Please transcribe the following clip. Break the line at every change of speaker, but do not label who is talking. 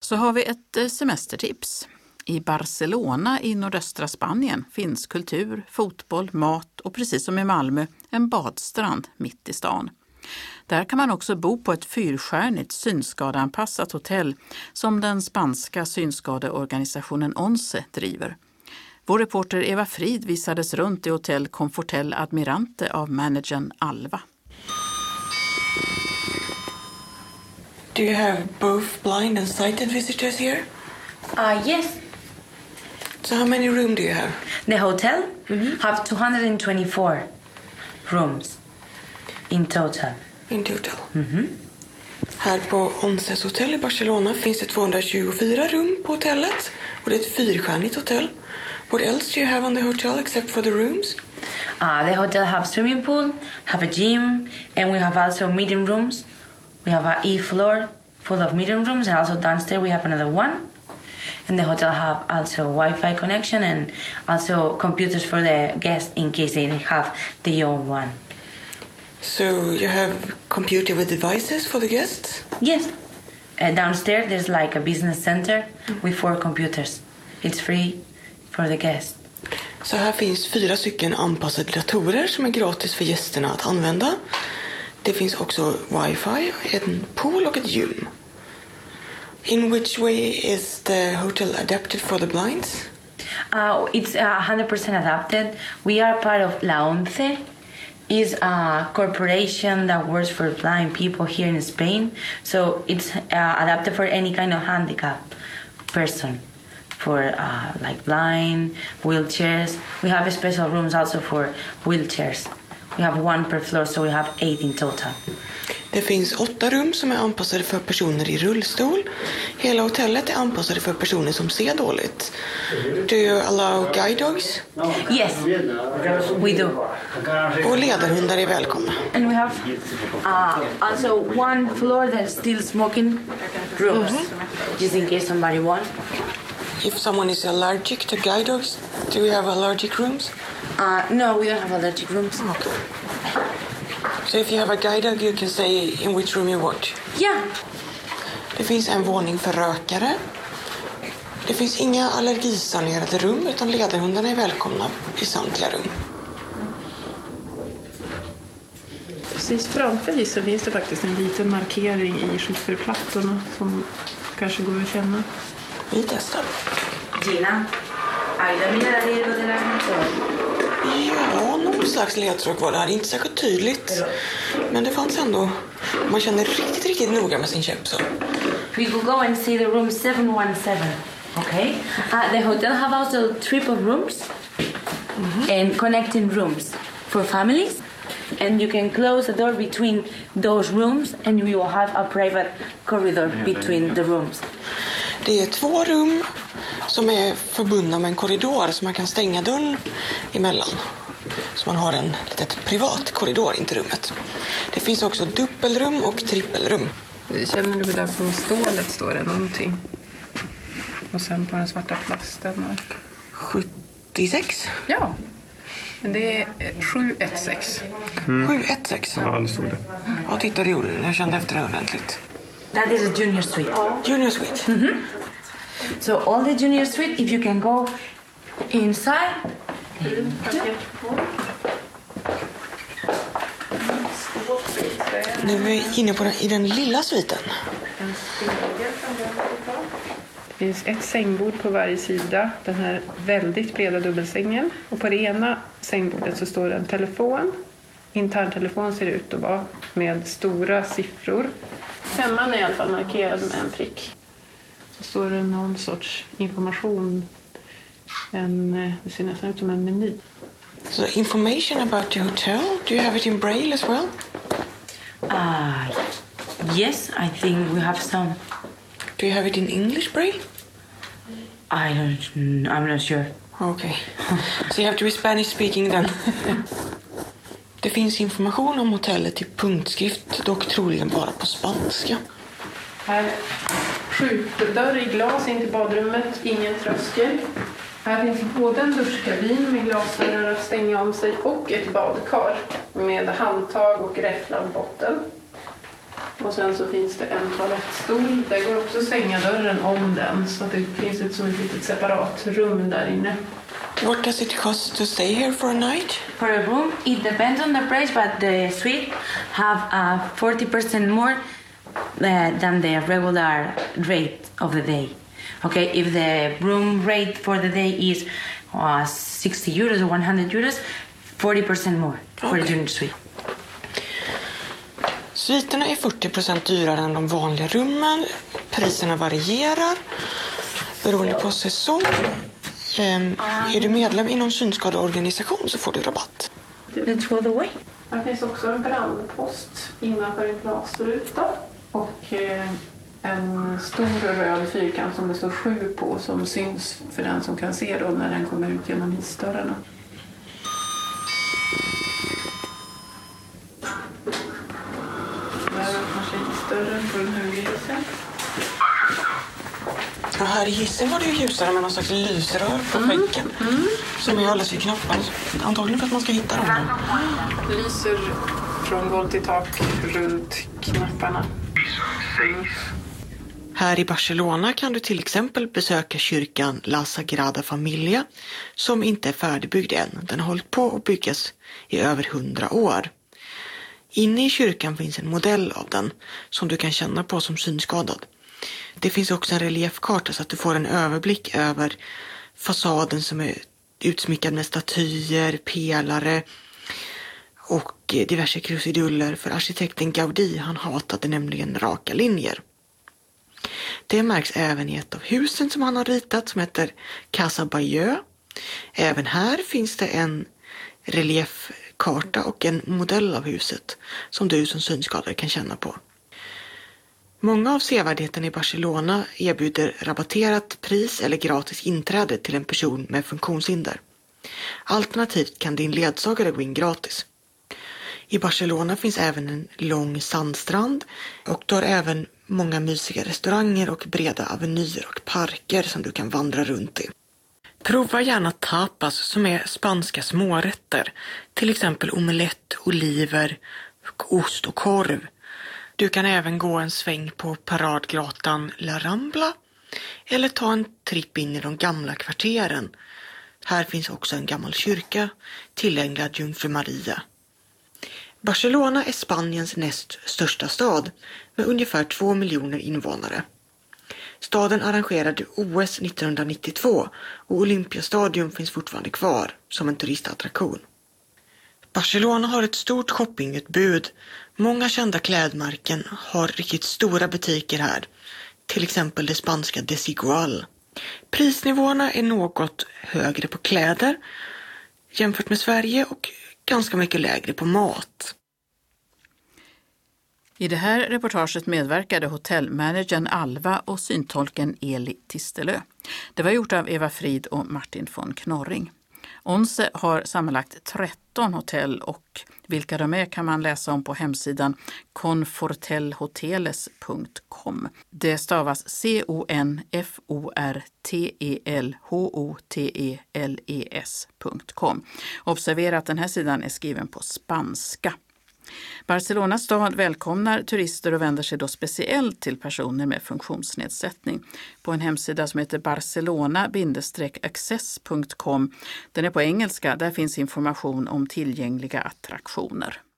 Så har vi ett semestertips. I Barcelona i nordöstra Spanien finns kultur, fotboll, mat och precis som i Malmö en badstrand mitt i stan. Där kan man också bo på ett 4-stjärnigt synskadeanpassat hotell som den spanska synskadeorganisationen ONCE driver. Vår reporter Eva Frid visades runt i hotell Confortel Admirante av managern Alva.
Do you have both blind and sighted visitors here?
Yes.
So how many rooms do you have?
The hotel have 224 rooms in total.
In total? Här på Onces hotell i Barcelona finns det 224 rum på hotellet. Och det är ett 4-stjärnigt hotell. What else do you have on the hotel except for the rooms?
The hotel have swimming pool, have a gym, and we have also meeting rooms. We have an E-floor full of meeting rooms, and also downstairs we have another one. And the hotel have also Wi-Fi connection and also computers for the guests in case they have their own one.
So you have computer with devices for the guests?
Yes. Downstairs there's like a business center with 4 computers. It's free for the guests.
Så här finns 4 stycken anpassade datorer som är gratis för gästerna att använda. Det finns också Wi-Fi, en pool och ett gym. In which way is the hotel adapted for the blinds?
It's 100% adapted. We are part of La ONCE. Is a corporation that works for blind people here in Spain. So it's adapted for any kind of handicap person. For like blind, wheelchairs. We have special rooms also for wheelchairs. We have 1 per floor, so we have 8 in total.
Det finns 8 rum som är anpassade för personer i rullstol. Hela hotellet är anpassade för personer som ser dåligt. Do you allow guide dogs?
Yes, we do.
Och ledarhundar är välkomna.
And we have also 1 floor that's still smoking rooms, just in case somebody wants.
If someone is allergic to guide dogs, do we have allergic rooms?
No, we don't have allergic rooms.
Okay. So if you have a guide dog, you can say in which room you want.
Yeah.
Det finns en våning för rökare. Det finns inga allergisanerade rum, utan ledarhundarna är välkomna i samtliga rum.
Precis framför dig så finns det faktiskt en liten markering i skifferplattorna som kanske går att känna.
Vi testar.
Gina, ayúdame a leer lo de la canción.
Ja, någon slags ledtråd var det här. Inte särskilt tydligt. Men det fanns ändå. Man känner riktigt noga med sin käpp så.
We will go and see the room 717. Okay. The hotel have also 3 rooms and connecting rooms for families. And you can close the door between those rooms and you will have a private corridor between the rooms.
Det är 2 rum som är förbundna med en korridor så man kan stänga dörren emellan. Så man har en litet privat korridor in till rummet. Det finns också dubbelrum och trippelrum.
Känner du där på stålet står det någonting? Och sen på den svarta plasten.
76?
Ja, men det är 716.
716?
Ja, det stod det.
Ja, titta det gjorde det. Jag kände efter det ordentligt.
That is a junior suite.
Junior suite?
So all the junior suite, if you can go inside.
Nu är vi inne på i den lilla sviten.
Det finns ett sängbord på varje sida. Den här väldigt breda dubbelsängen. Och på det ena sängbordet så står det en telefon. Interntelefon ser det ut att vara. Med stora siffror. 5:an är i alla fall markerad med en prick. Så står det någon sorts information. Det ser nästan ut som en meny.
So information about the hotel, do you have it in Braille as well?
Yes, I think we have some.
Do you have it in English Braille?
I'm not sure.
Okay. So you have to be Spanish speaking then. Det finns information om hotellet i punktskrift, dock troligen bara på spanska.
Här skjutdörr i glas in till badrummet, ingen tröskel. Här finns både en duschkabin med glasdörrar att stänga om sig och ett badkar med handtag och räfflad botten. Och sen så finns det en toalettstol. Där går också sängdörren om den. Så att det finns ett litet separat rum där inne.
What does it cost to stay here for a night?
For a room, it depends on the price, but the suite have 40% more than the regular rate of the day. Okay, if the room rate for the day is 60 euros or 100 euros, 40% more for the unit suite.
Sviterna är 40% dyrare än de vanliga rummen. Priserna varierar beroende på säsong. Är du medlem i någon synskadeorganisation så får du rabatt.
Let's go the way.
Här finns också en brandpost innanför en glasruta. Och en stor röd fyrkant som det står 7 på som syns för den som kan se då när den kommer ut genom isdörrarna. Där öppnar sig isdörren på den högra hissen.
Och här i hissen var det ju ljusare med någon slags lysrör på väggen. Som är alldeles vid knapparna. Antagligen för att man ska hitta dem.
Det lyser från golv till tak runt knapparna.
Här i Barcelona kan du till exempel besöka kyrkan La Sagrada Familia som inte är färdigbyggd än. Den har hållit på att byggas i över 100 år. Inne i kyrkan finns en modell av den som du kan känna på som synskadad. Det finns också en reliefkarta så att du får en överblick över fasaden som är utsmyckad med statyer, pelare och diverse krusiduller. För arkitekten Gaudí, han hatade nämligen raka linjer. Det märks även i ett av husen som han har ritat som heter Casa Bayeux. Även här finns det en reliefkarta och en modell av huset som du som synskadad kan känna på. Många av sevärdheterna i Barcelona erbjuder rabatterat pris eller gratis inträde till en person med funktionshinder. Alternativt kan din ledsagare gå in gratis. I Barcelona finns även en lång sandstrand och du har även många mysiga restauranger och breda avenyer och parker som du kan vandra runt i. Prova gärna tapas som är spanska smårätter, till exempel omelett, oliver, ost och korv. Du kan även gå en sväng på paradgatan La Rambla eller ta en tripp in i de gamla kvarteren. Här finns också en gammal kyrka tillägnad Jungfru Maria. Barcelona är Spaniens näst största stad med ungefär 2 miljoner invånare. Staden arrangerade OS 1992 och Olympiastadion finns fortfarande kvar som en turistattraktion. Barcelona har ett stort shoppingutbud. Många kända klädmärken har riktigt stora butiker här. Till exempel det spanska Desigual. Prisnivåerna är något högre på kläder jämfört med Sverige och ganska mycket lägre på mat.
I det här reportaget medverkade hotellmanagern Alva och syntolken Eli Tistelö. Det var gjort av Eva Frid och Martin von Knorring. Once har sammanlagt 13 hotell och vilka de är kan man läsa om på hemsidan confortelhoteles.com. Det stavas confortelhoteles.com. Observera att den här sidan är skriven på spanska. Barcelonas stad välkomnar turister och vänder sig då speciellt till personer med funktionsnedsättning. På en hemsida som heter barcelona-access.com. Den är på engelska, där finns information om tillgängliga attraktioner.